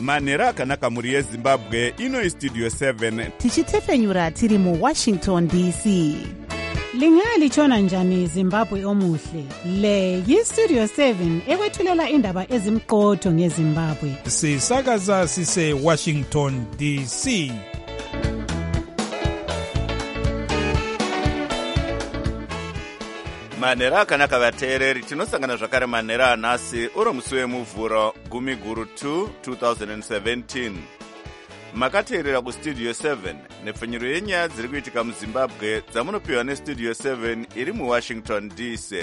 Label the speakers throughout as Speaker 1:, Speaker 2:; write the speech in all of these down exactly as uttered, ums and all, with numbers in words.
Speaker 1: manhero akanaka mhuri yezimbabwe. Ino istudio seven
Speaker 2: tichitefenyura tiri muwashington D C. Lingalitshona njani Zimbabwe omuhle? Le yistudio seven ekwethulela indaba ezimqotho ngeZimbabwe.
Speaker 3: Sisakaza sise Washington D C.
Speaker 1: manhero akanaka vateereri, tinosangana zvakare manhero anhasi uro musi wemuvhuro gumi guru two twenty seventeen. Makateerera kustudio seven nepfenyuro yenyaya dziri kuitika muzimbabwe dzamunopiwa nestudio seven iri muwashington D C.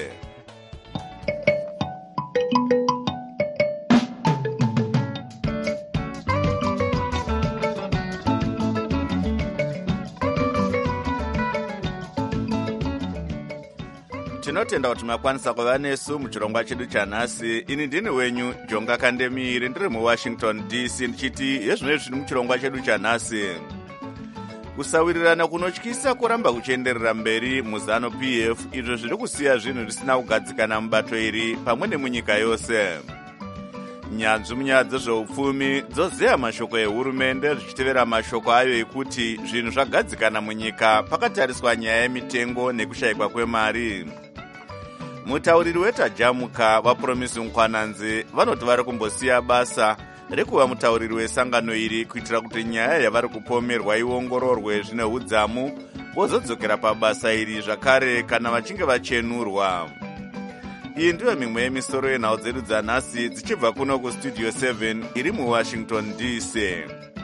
Speaker 1: Tinotenda kuti makwanisa kuva nesu muchirongwa chedu chanhasi. Ini ndini wenyu Jonga Kandemiri, ndiri muwashington D C, ndichiti yezvinezvi zviri muchirongwa chedu chanhasi. Kusawirirana kunotyisa kuramba kuchienderera mberi muzano P F, izvo zviri kusiya zvinhu zvisina kugadzikana mubato iri pamwe nemunyika yose. Nyanzvi munyaya dzezveupfumi dzozeya mashoko ehurumende zvichitevera mashoko ayo ekuti zvinhu zvagadzikana munyika pakatariswa nyaya yemitengo nekushayikwa kwemari. Mutauriri wetajamuka vaPromisi Nkwananzi vanoti vari kumbosiya basa rekuva mutauriri wesangano iri kuitira kuti nyaya yavari kupomerwa iongororwe zvine udzamu vozodzokera pabasa iri zvakare kana vachinge vachenurwa. Iyi ndiyo mimwe yemisoro yenhau dzedu dzanhasi dzichibva kuno kustudio seven iri muwashington D C.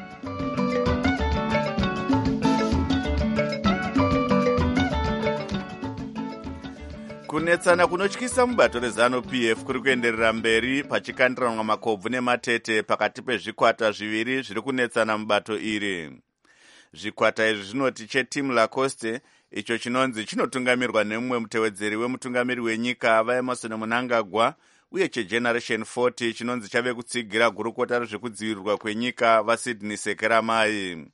Speaker 1: Kunetsana kunotyisa mubato rezano P F kuri kuenderera mberi pachikandiranwa makobvu nematete pakati pezvikwata zviviri zviri kunetsana mubato iri. Zvikwata izvi zvinoti cheTeam Lacoste, icho chinonzi chinotungamirwa nemumwe mutevedzeri wemutungamiri wenyika vaEmerson Mnangagwa, uye cheGeneration forty chinonzi chave kutsigira gurukota rezvekudzivirirwa kwenyika vaSydney Sekeramai.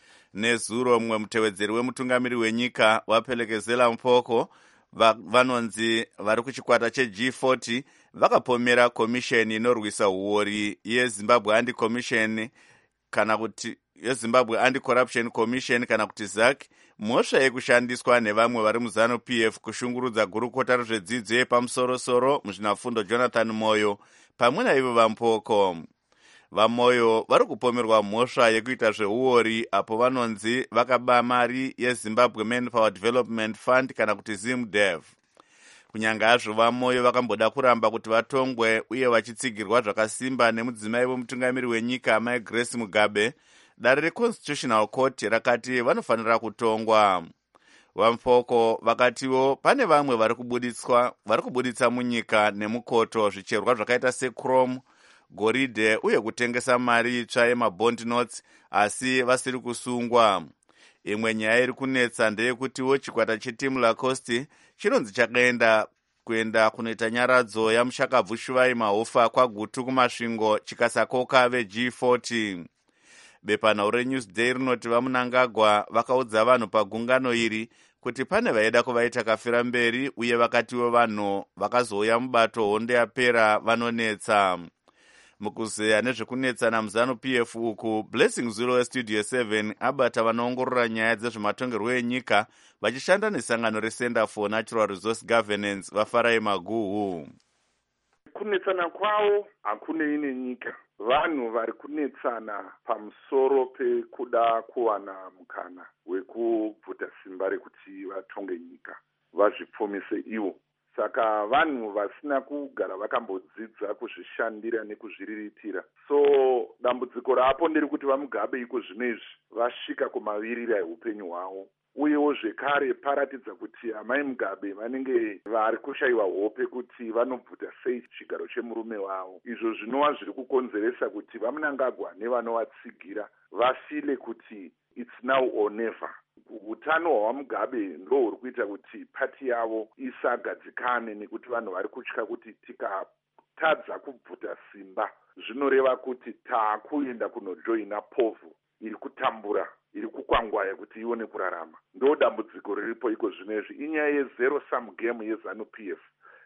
Speaker 1: Nezuro mumwe mutevedzeri wemutungamiri wenyika vaPhelekezela Mpoko vanonzi vari kuchikwata cheG forty vakapomera komisheni inorwisa uori yeZimbabwe Anti-Commission kana kuti yeZimbabwe Anti-Corruption Commission kana kuti Z A C, mhosva yekushandiswa nevamwe vari muzano P F kushungurudza gurukota rezvedzidzo yepamusoro-soro muzvinafundo Jonathan Moyo pamwe naivo vaMpoko. VaMoyo vari kupomerwa mhosva yekuita zveuori apo vanonzi vakaba mari yeZimbabwe Manpower Development Fund kana kuti ZimDev. Kunyange hazvo vaMoyo vakamboda kuramba kuti vatongwe uye vachitsigirwa zvakasimba nemudzimai wemutungamiri wenyika Mai Grace Mugabe, dare reConstitutional Court rakati vanofanira kutongwa. VaMpoko vakatiwo pane vamwe vari kubuditswa vari kubuditsa munyika nemukoto zvicherwa zvakaita sechrome, goridhe uye kutengesa mari itsva yemabond notes asi vasiri kusungwa. Imwe nyaya iri kunetsa ndeyekutiwo chikwata cheTeam Lacoste chinonzi chakaenda kuenda kunoita nyaradzo yamushakabvu Shuvai Mahofa kwagutu kumasvingo chikasakoka veG forty. Bepanhau reNewsday rinoti vaMnangagwa vakaudza vanhu pagungano iri kuti pane vaida kuvaita kafira mberi uye vakatiwo vanhu vakazouya mubato hondo yapera vanonetsa. Mukuzeya nezvekunetsana muzano P F uku, Blessing Zulu westudio seven abata vanoongorora nyaya dzezvematongerwo enyika vachishanda nesangano reCenter for Natural Resource Governance vaFarai Maguhu.
Speaker 4: Kunetsana kwavo hakune ine nyika. Vanhu vari kunetsana pamusoro pekuda kuwana mukana wekubvuta simba rekuti vatonge nyika vazvipfumise ivo. Saka vanhu vasina kugara vakambodzidza kuzvishandira nekuzviriritira. So dambudziko rapo ndiri kuti vaMugabe iko zvino izvi vasvika kumavirira eupenyu hwavo. Uyewo zvekare paratidza kuti amai Mugabe vanenge vari kushayiwa hope kuti vanobvuta sei chigaro chemurume wavo. Izvo zvinova zviri kukonzeresa kuti vaMnangagwa nevanovatsigira vafile kuti it's now or never. Utano hwaMugabe ndo huri kuita kuti pati yavo isagadzikane nekuti vanhu vari kutya kuti tikatadza kubvuta simba zvinoreva kuti taakuenda kunojoina povu iri kutambura, iri kukwangwaya kuti ione kurarama. Ndo dambudziko riripo iko zvinezvi. Inyaya yezero sum game yeZanu P F.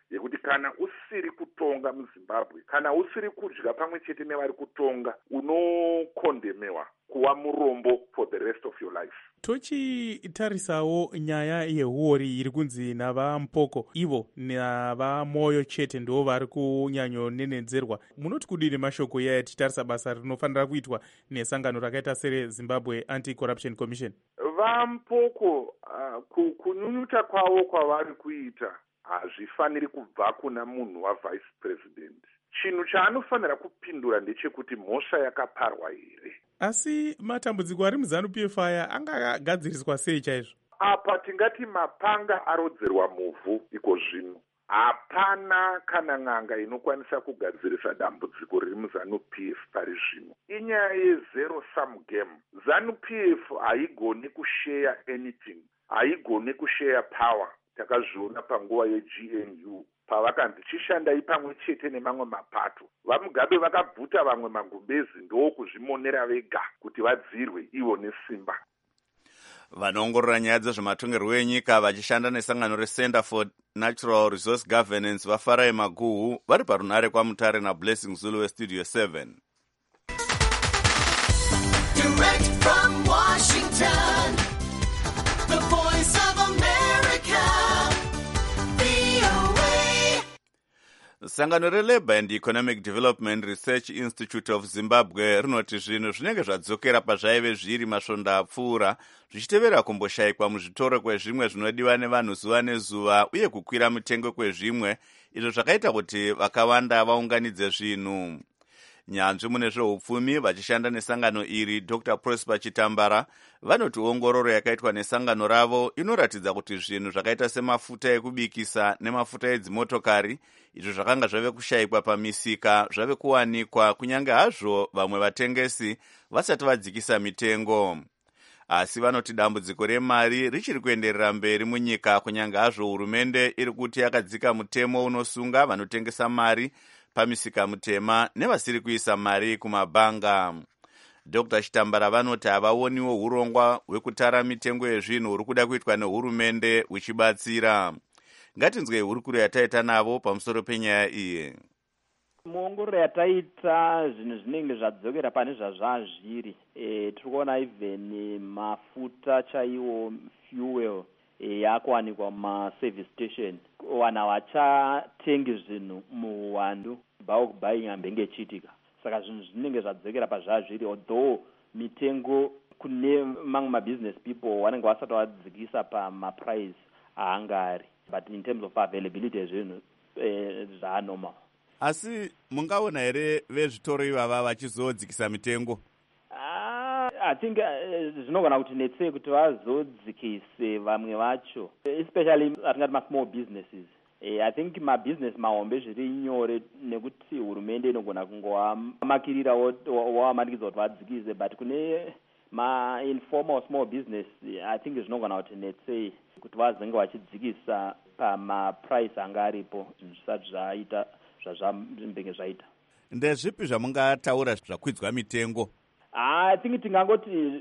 Speaker 4: yekuti kana usiri kutonga muzimbabwe, kana usiri kudya pamwe chete nevari kutonga, unokondemewa kuva murombo for the rest of your life.
Speaker 5: Tochitarisawo nyaya yehuori iri kunzi navampoko ivo navamoyo chete ndo vari kunyanyonenedzerwa. Munoti kudini mashoko iyaya tichitarisa basa rinofanira kuitwa nesangano rakaita sereZimbabwe Anti-Corruption Commission?
Speaker 4: Vampoko uh, kunyunyuta kwavo kwavari kuita hazvifaniri kubva kuna munhu wavice president. Chinhu chaanofanira kupindura ndechekuti mhosva yakaparwa here.
Speaker 5: Asi matambudziko ari muZANU-P F aya angagadziriswa sei chaizvo?
Speaker 4: Apa tingati mapanga arodzerwa muvhu iko zvino. Hapana kana n'anga inokwanisa kugadzirisa dambudziko riri muZANU-P F pari zvino. Inyaya yezero sum game. ZANU-P F haigoni kushare anything, haigoni kushare power. Takazviona panguva yeG N U pavakanzi chishandai pamwe chete nemamwe mapato. VaMugabe vakabvuta vamwe magumbezi ndo kuzvimonera vega kuti vadzirwe ivo nesimba.
Speaker 1: Vanoongorora nyaya dzezvematongerwo enyika vachishanda nesangano reCenter for Natural Resource Governance vaFarai Maguhu vari parunare kwaMutare naBlessing Zulu weStudio seven.
Speaker 6: Direct from Washington, the voice of America, V O A.
Speaker 1: Sangano reLabour and Economic Development Research Institute of Zimbabwe rinoti zvinhu zvinenge zvadzokera pazvaive zviri masvondo apfuura zvichitevera kumboshayikwa muzvitoro kwezvimwe zvinodiwa nevanhu zuva nezuva uye kukwira mitengo kwezvimwe, izvo zvakaita kuti vakawanda vaunganidze zvinhu. Nyanzvi mune zveupfumi vachishanda nesangano iri Doctor Prosper Chitambara vanoti ongororo yakaitwa nesangano ravo inoratidza kuti zvinhu zvakaita semafuta ekubikisa nemafuta edzimotokari izvo zvakanga zvave kushayikwa pamisika zvave kuwanikwa kunyange hazvo vamwe vatengesi vasati vadzikisa mitengo. Asi vanoti dambudziko remari richiri kuenderera mberi munyika kunyange hazvo hurumende iri kuti yakadzika mutemo unosunga vanotengesa mari pamisika mutema nevasiri kuisa mari kumabhanga. Doctor Chitambara vanoti havaoniwo urongwa hwekutara mitengo yezvinhu huri kuda kuitwa nehurumende huchibatsira. Ngatinzwe hurukuro yataita navo pamusoro penyaya iyi.
Speaker 7: Muongororo yataita zvinhu zvinenge zvadzokera pane zvazvazviri. E, tirikuona even mafuta chaiwo fuel e, yakuwanikwa mumaservice station. Vanhu havachatengi zvinhu muhwandu bulk buying hambenge chiitika. Saka zvinhu zvinenge zvadzokera pazvazviri, although mitengo kune mamwe mabusiness people vanenge vasati vadzikisa pamaprice aangari, but in terms of availability ezvinhu eh, zvanormal.
Speaker 1: Asi mungaona here vezvitoro ivava vachizodzikisa mitengo?
Speaker 7: Ah, I think zvinogona kuti netsei kuti vazodzikise vamwe vacho, especially atingati ma-small businesses. I think mabusiness mahombe zviri nyore nekuti hurumende inogona kungovamakirira wavamanikidza kuti vadzikise, but kune ma-informal small business I think zvinogona kuti netsei kuti vazenge vachidzikisa pamaprice anga aripo zvinhu zvisati zvaita zvazvambenge zvaita.
Speaker 1: Ndezvipi zvamungataura zvakwidzwa mitengo?
Speaker 7: I think tingangoti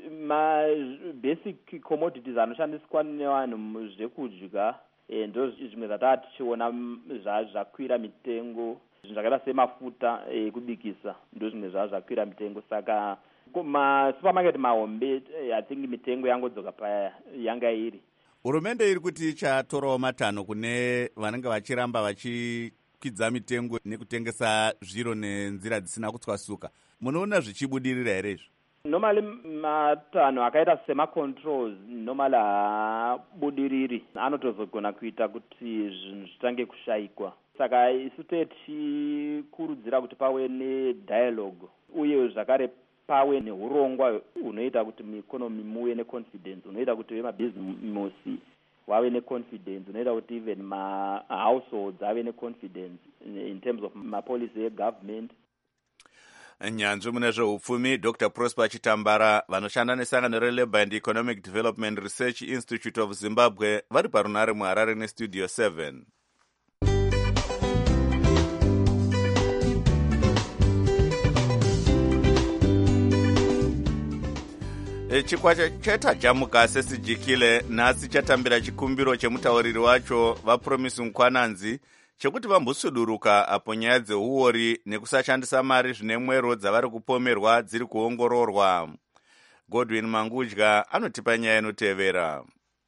Speaker 7: ma-basic commodities anoshandiswa nevanhu zvekudya ndo zvimwe zvataa tichiona zvakwira mitengo. Zvinhu zvakaita semafuta ekubikisa ndo zvimwe zvaa zvakwira mitengo. Saka masupermarket mahombe I think mitengo yangodzoka payanga iri.
Speaker 1: Hurumende iri kuti ichatorawo matanho kune vanenge vachiramba vachikwidza mitengo nekutengesa zviro nenzira dzisina kutswasuka. Munoona zvichibudirira here izvo?
Speaker 7: Normally matanho akaita sema-controls normally haabudiriri, anotozogona kuita kuti zvinhu zvitange kushayikwa. Saka isu tichikurudzira kuti pave nedialogue uye zvakare pave neurongwa hunoita kuti mueconomy muve neconfidence, hunoita kuti vemabhizimusi vave neconfidence, hunoita kuti even ma-households ave neconfidence in terms of mapolicy egovernment.
Speaker 1: Nyanzvi mune zveupfumi Doctor Prosper Chitambara vanoshanda nesangano reLabour and Economic Development Research Institute of Zimbabwe vari parunare muHarare neStudio seven. Chikwata chatajamuka sesijikile nhasi chatambira chikumbiro chemutauriri wacho vaPromise Nkwananzi chekuti vambosuduruka apo nyaya dzeuori nekusashandisa mari zvine mwero dzavari kupomerwa dziri kuongororwa. Godwin Mangudya anotipa nyaya inotevera.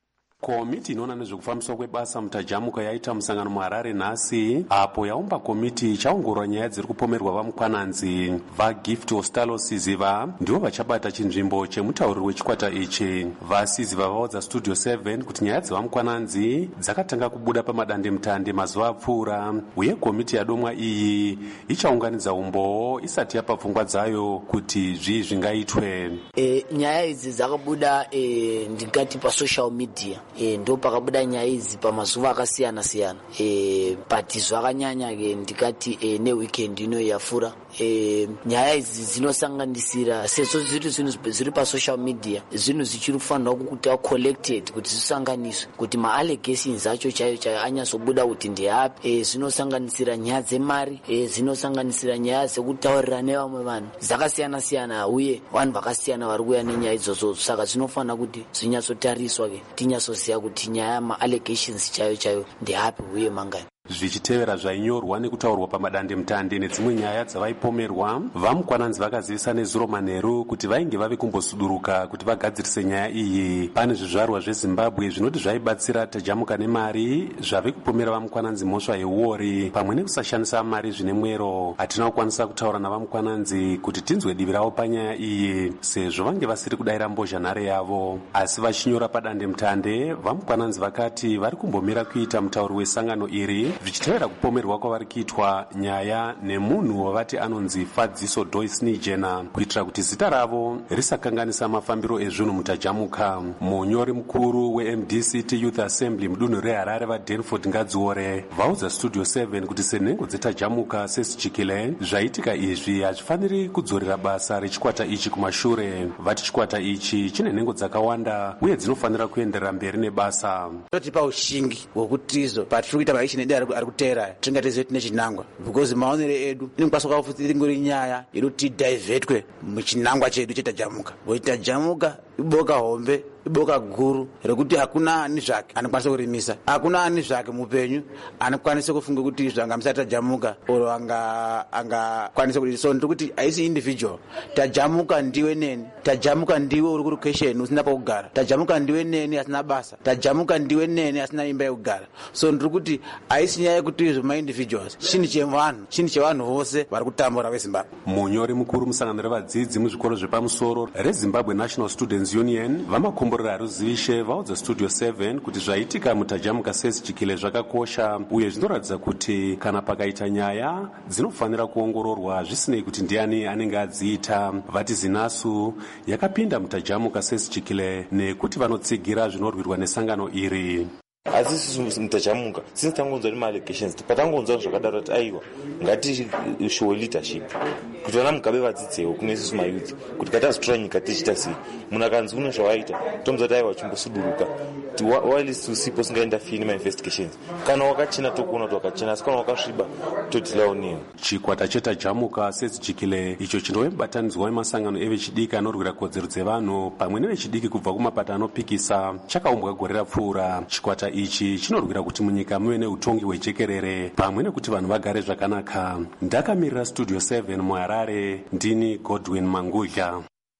Speaker 8: Komiti inoona nezvekufambiswa kwebasa mutajamuka yaita musangano muHarare nhasi, apo yaumba komiti chaongorora nyaya dziri kupomerwa vamukwananzi. VaGift Ostalo Siziva ndivo vachabata chinzvimbo chemutauriri wechikwata ichi. VaSiziva vaudza Studio seven kuti nyaya dzevamukwananzi dzakatanga kubuda pamadandemutande mazuva apfuura, uye komiti yadomwa iyi ichaunganidza umboo isati yapa pfungwa dzayo kuti zvii zvingaitwe.
Speaker 9: E, nyaya idzi dzakabuda e, ndingati pasocial media. E, ndo pakabuda nyaya idzi pamazuva akasiyana siyana. E, but zvakanyanya ke ndikati e, neweekend ino yafura. E, nyaya idzi dzinosanganisira sezvo zviri zvinhu zviri pasocial media, zvinhu zvichiri kufanirwa kuti collected kuti zvisanganiswe kuti ma-allegations acho chayo chayo anyazobuda kuti ndeapi. E, zvinosanganisira nyaya dzemari, e, zvinosanganisira nyaya dzekutaurira nevamwe vanhu dzakasiyana siyana, uye vanhu vakasiyana vari kuuya nenyaya idzodzo. Saka zvinofanira kuti zvinyatsotariswa ke tinyasoziva kuti nyaya ma-allegations chayo chayo ndeapi uye mangani.
Speaker 8: Zvichitevera zvainyorwa nekutaurwa pamadandemutande nedzimwe nyaya dzavaipomerwa, vamukwananzi vakazivisa nezuro manheru kuti vainge vave kumbosuduruka kuti vagadzirise nyaya iyi. Pane zvizvarwa zveZimbabwe zvinoti zvaibatsira tajamuka nemari zvave kupomera vamukwananzi mhosva yeuori pamwe nekusashandisa mari zvine mwero. Hatina kukwanisa kutaura navamukwananzi kuti tinzwe divi ravo panyaya iyi sezvo vange vasiri kudayira mbozhanhare yavo, asi vachinyora padandemutande vamukwananzi vakati vari kumbomira kuita mutauri wesangano iri zvichitevera kupomerwa kwavari kuitwa nyaya nemunhu wavati anonzi Fadziso Joyce Nijena kuitira kuti zita ravo risakanganisa mafambiro ezvinhu mutajamuka. Munyori mukuru weM D C T Youth Assembly mudunhu reHarare vaDanford Ngadziore vaudza Studio seven kuti senhengo dzetajamuka sesichikile zvaitika izvi hazvifaniri kudzorera basa rechikwata ichi kumashure. Vati chikwata ichi chine nhengo dzakawanda uye dzinofanira kuenderera mberi nebasa.
Speaker 10: Totipa ushingi hwekutizo patiri kuita maishi nedare ari kuteera tingateze tine chinangwa because maonere edu inokwanisa kufutsira ingori nyaya inoti divertwe muchinangwa chedu chetajamuka. Tajamuka iboka hombe, iboka guru rekuti hakuna ani zvake anokwanisa kurimisa, hakuna ani zvake mupenyu anokwanisa kufunga kuti zvangamisa tajamuka oro anga anga kwanisa kuti so ndikuti haisi individual. Tajamuka ndiwe neni, tajamuka ndiwe uri kulocation usina pakugara, tajamuka ndiwe neni asina basa, tajamuka ndiwe neni asina imba yekugara. So ndikuti haisi nyaya yekuti izvo ma-individuals, chinhu chevanhu, chinhu chevanhu vose vari kutambura veZimbabwe.
Speaker 8: Munyori mukuru musangano revadzidzi muzvikoro zvepamusoro reZimbabwe National Students Union vamakomborera haruzivishe vaudza Studio seven kuti zvaitika mutajamuka sesichikile zvakakosha uye zvinoratidza kuti kana pakaita nyaya dzinofanira kuongororwa zvisinei kuti ndiani anenge adziita. Vati zinasu yakapinda mutajamuka sesichikile nekuti vanotsigira zvinorwirwa nesangano iri.
Speaker 11: Asi sisi mutajamuka since tangonzwa nema-allegations patangonzwa zvakadaro kuti aiwa ngati show leadership kuti vana mugabe vadzidzewo kune isusu mayuthi kuti katazotora nyika tichita sei. Munhu akanzi une zvawaita tomza kuti aiwa chimbosuduruka while usipo singainterfere nema-investigations. Kana wakachena tokuona kuti wakachena, asi kana wakasviba todhilawo newo.
Speaker 8: Chikwata chetajamuka sesichikile icho chinove mubatanidzwa wemasangano evechidiki anorwira kodzero dzevanhu pamwe nevechidiki kubva kumapata anopikisa chakaumbwa gore rapfuura. Chikwata ichi chinorwira kuti munyika muve neutongi hwejekerere pamwe nekuti vanhu vagare zvakanaka. Ndakamirira Studio seven muHarare, ndini Godwin Mangudya.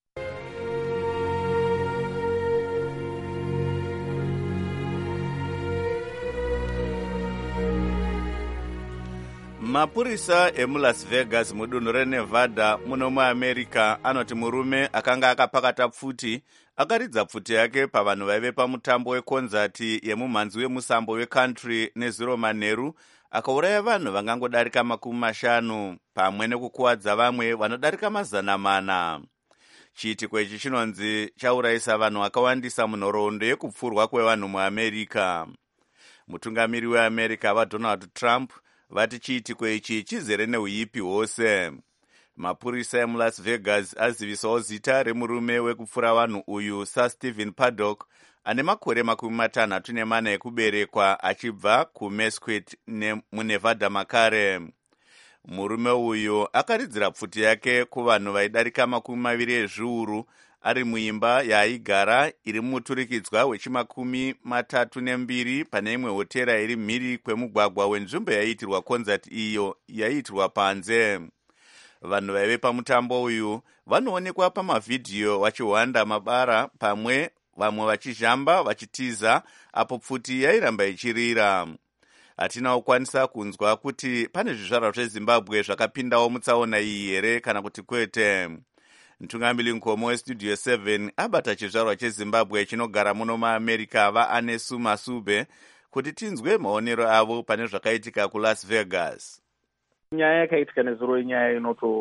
Speaker 1: Mapurisa emuLas Vegas mudunhu reNevada muno muAmerica anoti murume akanga akapakata pfuti akaridza pfuti yake pavanhu vaive pamutambo wekonzati yemumhanzi wemusambo wecountry nezuro manheru akauraya vanhu vangangodarika makumi mashanu pamwe nekukuwadza vamwe vanodarika mazana mana. Chiitiko ichi chinonzi chaurayisa vanhu vakawandisa munhoroondo yekupfurwa kwevanhu muAmerica. Mutungamiri weAmerica vaDonald Trump vati chiitiko ichi chizere neuipi hwose. Mapurisa emuLas Vegas azivisawo zita remurume wekupfura vanhu uyu saStephen Paddock ane makore makumi matanhatu nemana ekuberekwa achibva kuMesquite muNevada makare. Murume uyu akaridzira pfuti yake kuvanhu vaidarika makumi maviri ezviuru ari muimba yaaigara iri muturikidzwa wechimakumi matatu nembiri pane imwe hotera iri mhiri kwemugwagwa wenzvimbo yaiitirwa konzati iyo yaiitirwa panze. Vanhu vaive pamutambo uyu vanoonekwa pamavhidhiyo vachihwanda mabara, pamwe vamwe vachizhamba vachitiza apo pfuti yairamba ichirira. Hatina kukwanisa kunzwa kuti pane zvizvarwa zveZimbabwe zvakapindawo mutsaona iyi here kana kuti kwete. Mutungamiri mukoma westudio seven abata chizvarwa cheZimbabwe chinogara muno muAmerica vaAnesu Masube kuti tinzwe maonero avo pane zvakaitika kuLas Vegas.
Speaker 12: Nyaya yakaitika nezuro inyaya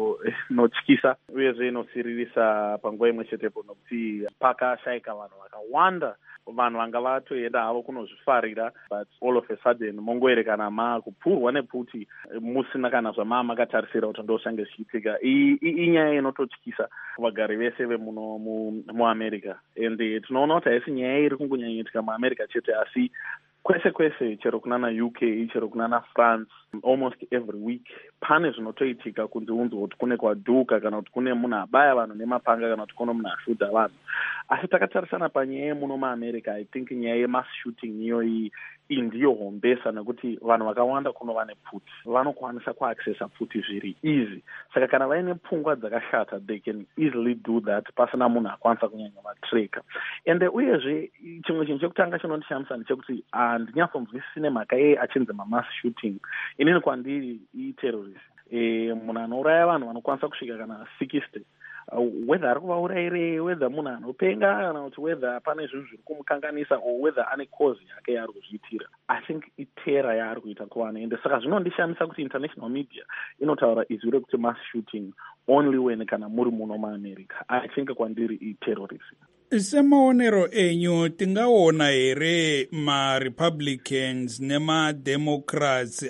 Speaker 12: inotyisa uyezve inosiririsa panguva imwe chetepo nokuti pakashayika vanhu vakawanda, vanhu vanga vatoenda havo kunozvifarira, but all of a sudden mongoerekana makupurwa nepfuti musina kana zvama makatarisira kuti ndoshange zvichiitika. Inyaya inototyisa kuvagari vese vemuno muAmerica, and tinoona kuti haisi nyaya iri kungonyanyoitika muAmerica chete, asi kwese kwese, chero kunana U K, chero kunana France, almost every week pane zvinotoitika kunzi unzwa kuti kune kwadhuka kana kuti kune munhu abaya vanhu nemapanga kana kuti kune munhu ashudha vanhu. Asi takatarisana panyaya yemuno muAmerica, I think nyaya yemass shooting iyo iyi ndiyo hombesa, nekuti vanhu vakawanda kunova nepfuti, vanokwanisa kuaccessa pfuti zviri easy. Saka kana vaine pfungwa dzakashata, they can easily do that pasina munhu akwanisa kunyanya vatreka. And uyezve chimwe chinhu chekutanga chinondishamisa ndechekuti handinyatsonzwisisi nemhaka yei achinzi mamass shooting. Inini kwandiri iterrorist, e, munhu anouraya vanhu vanokwanisa kusvika kana sixty, uh, whether ari kuvaurayire, whether munhu anopenga kana kuti whether pane zvinhu zviri kumukanganisa, or whether ane cause yake yaari kuzviitira. I think itera yaari kuita kuvanhu, ende saka zvinondishamisa kuti international media inotaura izwi rekuti mass shooting only when kana muri muno muAmerica. I think kwandiri iterrorism.
Speaker 3: Semaonero enyu tingaona here ma-Republicans nema-Democrats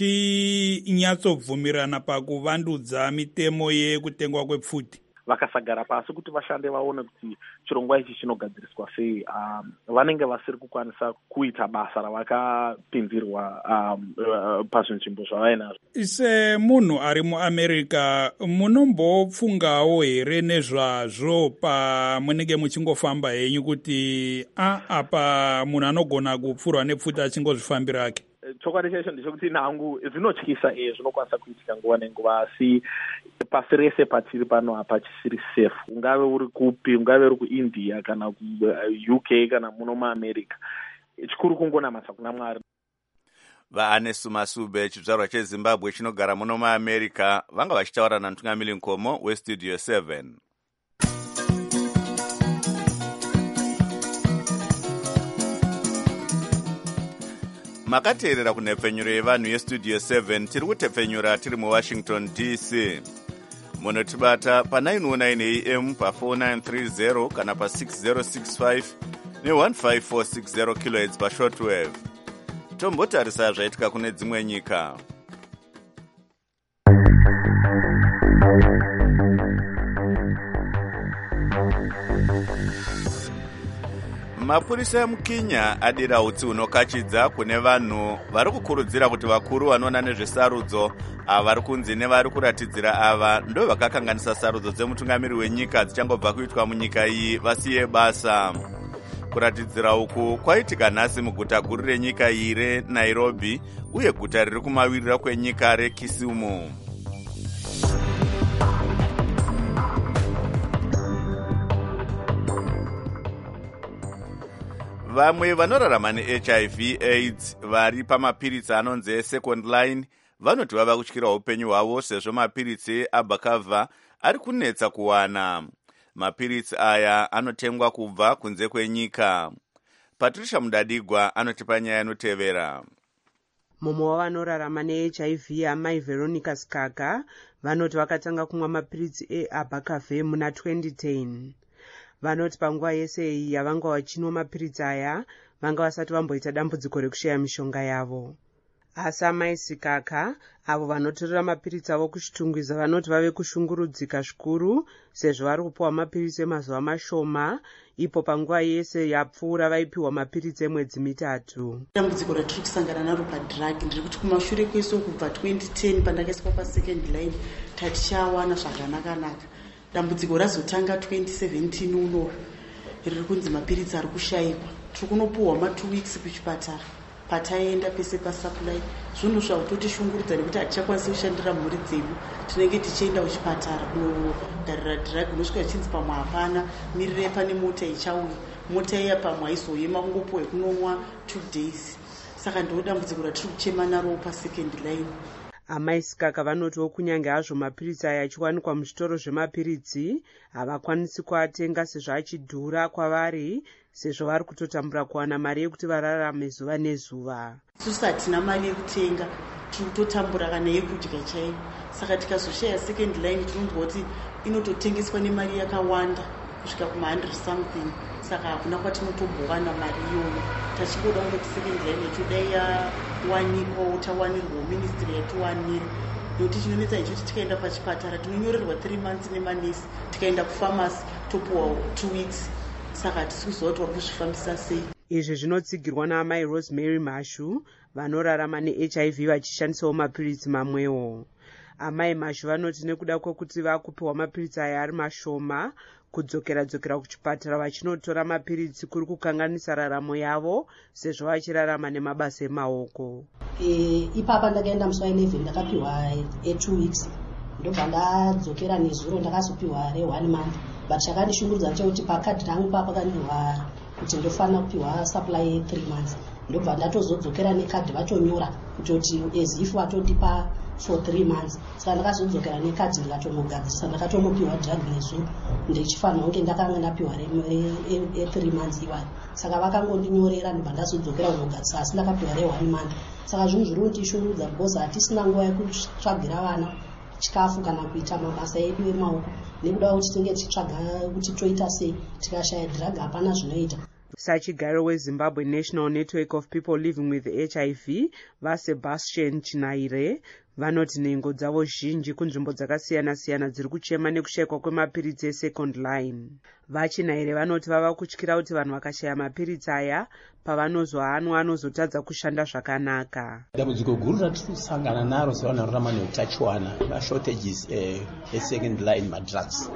Speaker 3: achinyatsobvumirana pakuvandudza mitemo yekutengwa kwepfuti?
Speaker 12: Vakasagara pasi kuti vashande vaone kuti chirongwa ichi chinogadziriswa sei, um, vanenge vasiri kukwanisa kuita basa ravakapinzirwa um, uh, pazvinzvimbo zvavainazvo.
Speaker 3: Semunhu ari muAmerica, munombopfungawo here nezvazvo pamunenge muchingofamba henyu kuti a apa munhu anogona kupfurwa nepfuti achingozvifambira ake?
Speaker 12: Chokwadi checho ndechekuti nangu zvinotyisa, e zvinokwanisa kuitika nguva nenguva, asi pasi rese patiri pano apa chisiri safe. Ungave uri kupi, ungave uri kuIndia kana kuU K kana muno muAmerica, chikuru kungonamasa kuna Mwari.
Speaker 1: VaAnesu Masube, chizvarwa cheZimbabwe chinogara muno muAmerica, vanga vachitaura namutungamiri mukoma westudio seven. Makateerera kunhepfenyuro yevanhu yestudio seven, tiri kutepfenyura tiri muWashington D C. Munotibata pa nine oh nine A M pa four nine three zero kana pa six zero six five ne one five four six zero kilohertz pa shortwave. Tombotarisa zvaitika kune dzimwe nyika. Mapurisa emuKenya adira utsi hunokachidza kune vanhu vari kukurudzira kuti vakuru vanoona nezvesarudzo ava vari kunzi nevari kuratidzira ava ndo vakakanganisa sarudzo dzemutungamiri wenyika dzichangobva kuitwa munyika iyi vasiye basa. Kuratidzira uku kwaitika nhasi muguta guru renyika iyi reNairobi uye guta riri kumawirira kwenyika reKisumu. Vamwe vanorarama neH I V AIDS vari pamapiritsi anonzi second line vanoti vava kutyira upenyu hwavo sezvo mapiritsi abakava ari kunetsa kuwana. Mapiritsi aya anotengwa kubva kunze kwenyika. Patricia Mudadigwa anotipa nyaya inotevera.
Speaker 13: Mumwe wavanorarama neH I V amai Veronica Skaga vanoti vakatanga kumwa mapiritsi eAbacave muna twenty ten. Vanoti panguva yese iyi yavanga vachinwa mapiritsi aya vanga vasati vamboita dambudziko rekushaya mishonga yavo. Asi amai Sikaka avo vanotorera mapiritsi avo kuchitungwiza vanoti vave kushungurudzika zvikuru sezvo vari kupiwa mapiritsi emazuva mashoma ipo panguva yese yapfuura vaipiwa mapiritsi emwedzi mitatu.
Speaker 14: Dambudziko ratiri kusangana naro padhiragi ndiri kuti kumashure kwese kubva twenty ten pandakaiswa pasecond line tatichawana zvakanaka-naka. dambudziko razotanga twenty seventeen uno riri kunzi mapiritsi ari kushayikwa. Tiri kunopuhwa ma two weeks kuchipatara pataenda pese pasupply. Zvinhu zvakutotishungurudza nekuti hatichakwanisi kushandira mhuri dzedu. Tinenge tichienda kuchipatara kunogarira drug, unosvika chinzi pamwe hapana, mirire pane mota ichauya. Mota iya pamwe haizoema, kungopuhwa kunonwa two days. Saka ndo dambudziko ratiri kuchema naro pasecond line.
Speaker 13: Amai Sikaka vanotiwo kunyange hazvo mapiritsi aya achiwanikwa muzvitoro zvemapiritsi havakwanisi kuatenga sezvo achidhura kwavari, sezvo vari kutotambura kuwana mari yekuti vararame zuva nezuva.
Speaker 14: Isusu hatina mari yekutenga, tiri kutotambura kana yekudya chaiyo. Saka tikazoshaya second line tinonzwa kuti inototengeswa nemari yakawanda kusvika kuma one hundred something. Saka hakuna kwatinotombowana mari iyoyo. Tachingoda kungoti second line yacho dai yawanikwawo tawanirwawo ministry yatiwanira. Nokuti chinonetsa ichochi tikaenda pachipatara tinonyorerwa three months nemanesi, tikaenda kufamasi topuwa two weeks. Saka hatisi kuziva kuti vari kuzvifambisa sei.
Speaker 13: Izvi zvinotsigirwa naamai Rosemary Mashu vanorarama ne-H I V vachishandisawo mapiritsi mamwewo. Amai Mashu vanoti nekuda kwekuti vakupiwa mapiritsi aya ari mashoma, kudzokera dzokera kuchipatara vachinotora mapiritsi kuri kukanganisa raramo yavo sezvo vachirarama nemabasa emaoko.
Speaker 15: E, ipapa ndakaenda musi wa eleven ndakapiwa e two weeks. Ndobva ndadzokera nezuro ndakazopiwa re one month. But chakandishungurudza chekuti pakadhi rangu papa pakanyorwa kuti ndofanira kupiwa supply three months. Ndobva ndatozodzokera nekadhi vachonyora kuti as if vatondipa for three months. Saka ndakazodzokera nekadhi ndikatonogadzirisa ndakatonopiwa drug nezuro ndichifanira kunge ndakanga ndapiwa re three months iwayo. Saka vakangondinyorera ndobva ndazodzokera kunogadzirisa asi ndakapiwa re one month. Saka zvinhu zviri kutishungurudza because hatisina nguva yekutsvagira vana chikafu kana kuita mabasa edu emaoko. Nekuda kuti tinge tichitsvaga kuti toita sei, tikashaya drug hapana zvinoita.
Speaker 13: Sachigaro weZimbabwe National Network of People Living with H I V vaSebastian Chinaire vanoti nhengo dzavo zhinji kunzvimbo dzakasiyana-siyana dziri kuchema nekushayikwa kwemapiritsi esecond line. VaChinaire vanoti vava kutyira kuti vanhu vakashaya mapiritsi aya pavanozoanwa anozotadza kushanda zvakanaka.
Speaker 16: Dambudziko guru ratiri kusangana naro sevanhu vanorarama neutachiwana mashortages esecond line madrugs.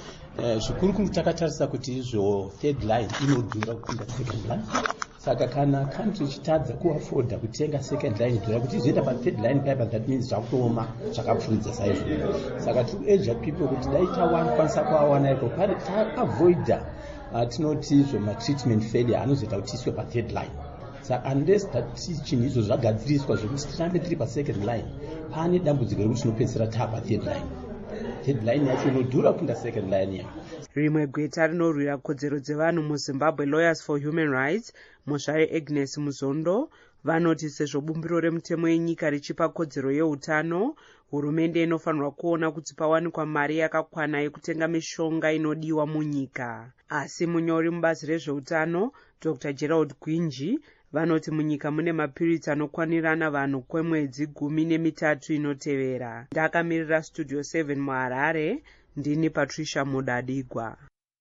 Speaker 16: Zvikuru kungu takatarisa kuti izvo third line inodhura kupinda second line. Saka kana country ichitadza kuafoda kutenga second line dhura kuti izoenda pa third line paipa, that means zvakutooma zvakapfuridza saizvo. Saka tiri urge people kuti dai tawakwanisa kuawana iko pari taavoida tinoti izvo matreatment failure anozoita kuti iswe pa third line. Saka unless chinhu izvo zvagadziriswa zvekuti tirambe tiri pa second line, pane dambudziko rekuti tinopedzisira taa pa third line. Third line yacho inodhura kupinda second line yacho.
Speaker 13: Rimwe gweta rinorwira kodzero dzevanhu muZimbabwe Lawyers for Human Rights, Muzvare Agnes Muzondo, vanoti sezvo bumbiro remutemo yenyika richipa kodzero yeutano, hurumende inofanirwa kuona kuti pawanikwa mari yakakwana yekutenga mishonga inodiwa munyika. Asi munyori mubazi rezveutano Doctor Gerald Gwinji vanoti munyika mune mapiritsi anokwanirana vanhu kwemwedzi gumi nemitatu inotevera. Ndakamirira Studio seven muHarare, ndini Patricia Mudadigwa.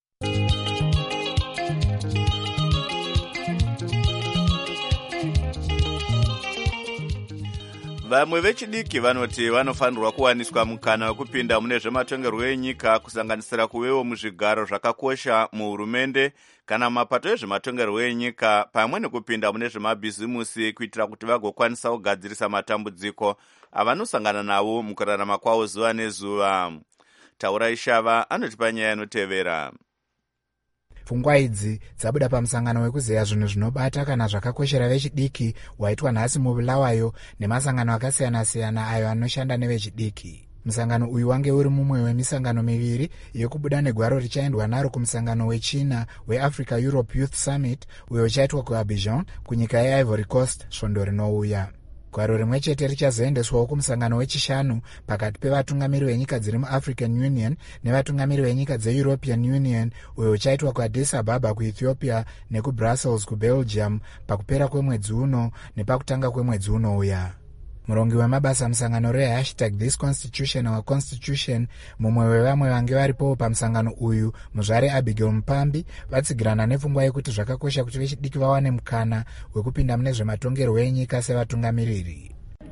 Speaker 1: Vamwe vechidiki vanoti vanofanirwa kuwaniswa mukana wekupinda mune zvematongerwo enyika, kusanganisira kuvewo muzvigaro zvakakosha muhurumende kana mapato ezvematongerwo enyika, pamwe nekupinda mune zvemabhizimusi kuitira kuti vagokwanisa kugadzirisa matambudziko avanosangana nawo mukurarama kwavo zuva nezuva. Taura Ishava anotipa nyaya inotevera.
Speaker 17: Pfungwa idzi dzabuda pamusangano wekuzeya zvinhu zvinobata kana zvakakoshera vechidiki waitwa nhasi muBulawayo nemasangano akasiyana-siyana ayo anoshanda nevechidiki. Musangano uyu wange uri mumwe wemisangano miviri yekubuda negwaro richaendwa naro kumusangano wechina weAfrica Europe Youth Summit uyo uchaitwa kuAbidjan kunyika yeIvory Coast svondo rinouya. Gwaro rimwe chete richazoendeswawo kumusangano wechishanu pakati pevatungamiri venyika dziri muAfrican Union nevatungamiri venyika dzeEuropean Union uyo uchaitwa kuAddis Ababa kuEthiopia nekuBrussels kuBelgium pakupera kwemwedzi uno nepakutanga kwemwedzi unouya. Murongi wemabasa musangano rehashtag This Constitution Our Constitution, mumwe wevamwe vange varipo pamusangano uyu, Muzvare Abigail Mupambi, vatsigirana nepfungwa yekuti zvakakosha kuti vechidiki vawane mukana wekupinda mune zvematongerwo enyika sevatungamiriri.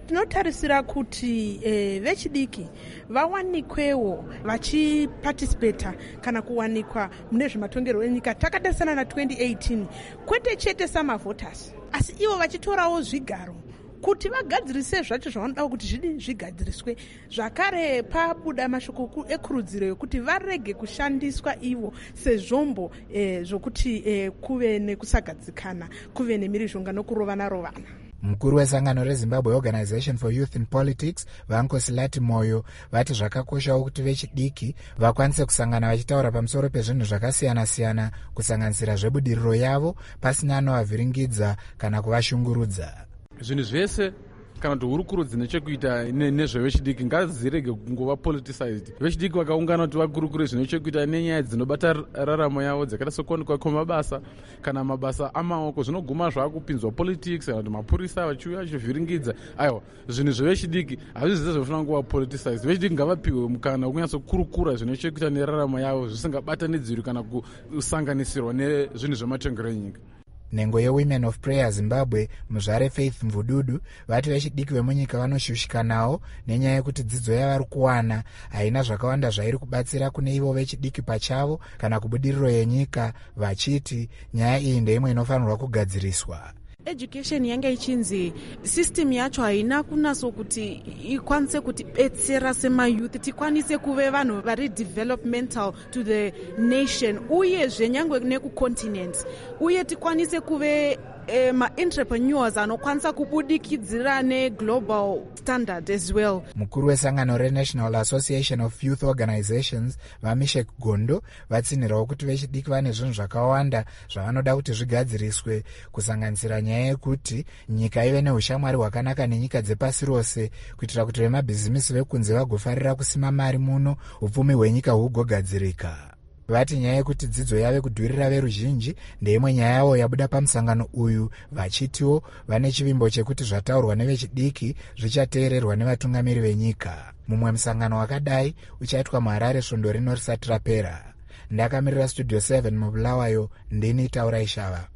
Speaker 18: tinotarisira kuti eh, vechidiki vawanikwewo vachipatisipeta kana kuwanikwa mune zvematongerwo enyika takatarisana na twenty eighteen kwete chete samavhotasi asi ivo vachitorawo zvigaro kuti vagadzirise zvacho zvavanoda kuti zvidi zvigadziriswe. Zvakare pabuda mashoko ekurudziro yokuti varege kushandiswa ivo sezvombo eh, zvokuti eh, kuve nekusagadzikana, kuve nemirizhonga nokurovana rovana.
Speaker 17: Mukuru wesangano reZimbabwe Organization for Youth in Politics Vankosilati Moyo vati zvakakoshawo kuti vechidiki vakwanise kusangana vachitaura pamusoro pezvinhu zvakasiyana-siyana kusanganisira zvebudiriro yavo pasina anovavhiringidza kana kuvashungurudza.
Speaker 19: Zvinhu zvese kana kuti hurukurudzi nechekuita nezvevechidiki ngazirege kungova politicized. Vechidiki vakaungana kuti vakurukure zvine chekuita nenyaya dzinobata raramo yavo dzakaita sekuwanikwa kwemabasa kana mabasa amaoko zvinoguma zvakupinzwa politics kana kuti mapurisa vachiuya vachivhiringidza. Aiwa, zvinhu zvevechidiki hazvisi zvezvinofanira kuva politicized. Vechidiki ngavapiwe mukana wekunyatsokurukura zvine chekuita neraramo yavo zvisingabatanidzirwi kana kusanganisirwa nezvinhu zvematengero enyika.
Speaker 17: Nhengo yeWomen of Prayer Zimbabwe muzvare Faith Mvududu vati vechidiki vemunyika vanoshushikanawo nenyaya yekuti dzidzo yavari kuwana haina zvakawanda zvairi kubatsira kune ivo vechidiki pachavo kana kubudiriro yenyika, vachiti nyaya iyi ndeimwe inofanirwa kugadziriswa.
Speaker 20: Education yange ichinzi system yacho haina kunaso kuti ikwanise kuti betsera sema youth tikwanise kuve vanhu vari developmental to the nation uye zvenyangwe neku continent uye tikwanise kuve eh, ma-entrepreneurs anokwanisa kubudikidzira ne-global standard as well.
Speaker 17: Mukuru wesangano re-National Association of Youth Organizations Vamishek Gondo vatsinhirawo kuti vechidiki vane zvinhu zvakawanda zvavanoda kuti zvigadziriswe kusanganisira nyaya yekuti nyika ive neushamwari hwakanaka nenyika dzepasi rose kuitira kuti vemabhizimisi vekunze vagofarira kusima mari muno upfumi hwenyika hugogadzirika. Vati nyaya yekuti dzidzo yave kudhurira veruzhinji ndeimwe nyaya yavo yabuda pamusangano uyu vachitiwo vane chivimbo chekuti zvataurwa nevechidiki zvichateererwa nevatungamiri venyika. Mumwe musangano wakadai uchaitwa muHarare svondo rino risati rapera. Ndakamirira Studio seven mubulawayo, ndini Taurai Shava.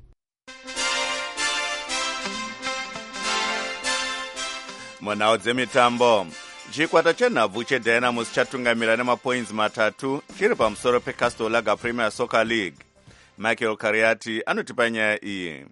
Speaker 1: Munhau dzemitambo, chikwata chenhabvu cheDynamos chatungamira nemapoints matatu chiri pamusoro peCastle Lager Premier Soccer League. Michael Kariati anotipa nyaya iyi.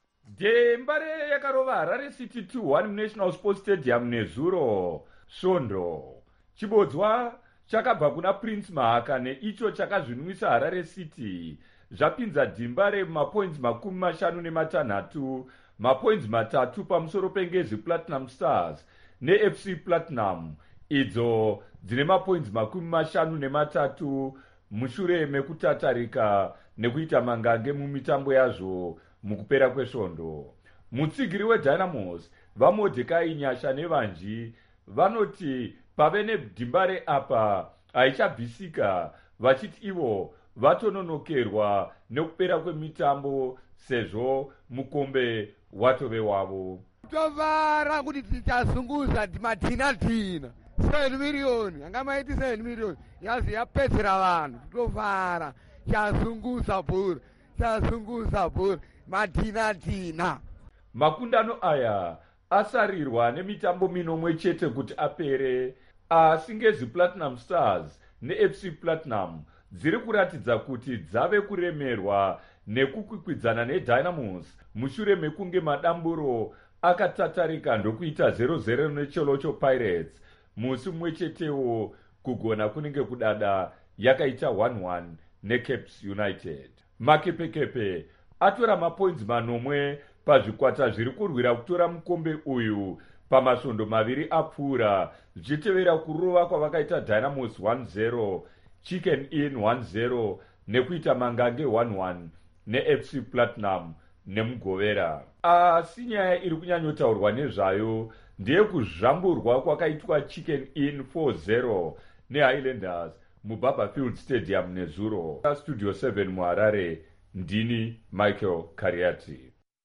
Speaker 21: Dembare yakarova Harare City two one National Sports Stadium nezuro. Svondo chibodzwa chakabva kuna Prince Mahaka neicho chakazvinwisa Harare City zvapinza Dimbare mapoints makumi mashanu nematanhatu, mapoints matatu pamusoro pengezi Platinum Stars neF C Platinum idzo dzine mapoints makumi mashanu nematatu mushure mekutatarika nekuita mangange mumitambo yazvo mukupera kwesvondo. Mutsigiri weDynamos vaMordecai Nyasha nevanji vanoti pave neDimbare apa haichabvisika, vachiti ivo vatononokerwa nekupera kwemitambo sezvo mukombe watove wavo.
Speaker 22: Tovara kuti tichazunguza matina-tina seven miliyoni anga maiti seven miliyoni yazi yapedzera vanhu. Tovara chazunguza bhora chazunguza bhora matina-tina.
Speaker 21: Makundano aya asarirwa nemitambo minomwe chete kuti apere, asi ngezi Platinum Stars neF C Platinum dziri kuratidza kuti dzave kuremerwa nekukwikwidzana neDynamos mushure mekunge madamburo akatatarika ndokuita zero zero neCholocho Pirates musi mumwe chetewo kugona kunenge kudada yakaita one one neCapes United. Makepekepe atora mapoints manomwe pazvikwata zviri kurwira kutora mukombe uyu pamasvondo maviri apfuura zvichitevera kurova kwavakaita Dynamos one zero, Chicken Inn one zero nekuita mangange one one neF C Platinum nemugovera. Asi nyaya iri kunyanyotaurwa nezvayo ndeye kuzvamburwa kwakaitwa Chicken Inn four zero neHighlanders muBarberfield Stadium nezuro. Studio seven muHarare, ndini Michael Kariati.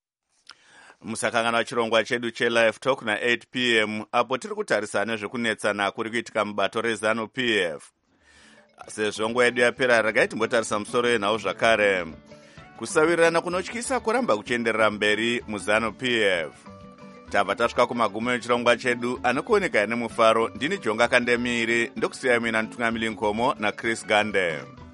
Speaker 1: Musakangana chirongwa chedu cheLive Talk na eight p m apo tiri kutarisana nezvekunetsana kuri kuitika mubato reZanu P F. Sezvo nguva yedu yapera regai timbotarisa musoro yenhau zvakare. Kusawirirana kunotyisa kuramba kuchienderera mberi muZanu P F. tabva tasvika kumagumo echirongwa chedu anokuoneka nemufaro. Ndini Jonga Kandemiri ndokusiya mina Ntungamiri Nkomo naChris Gande.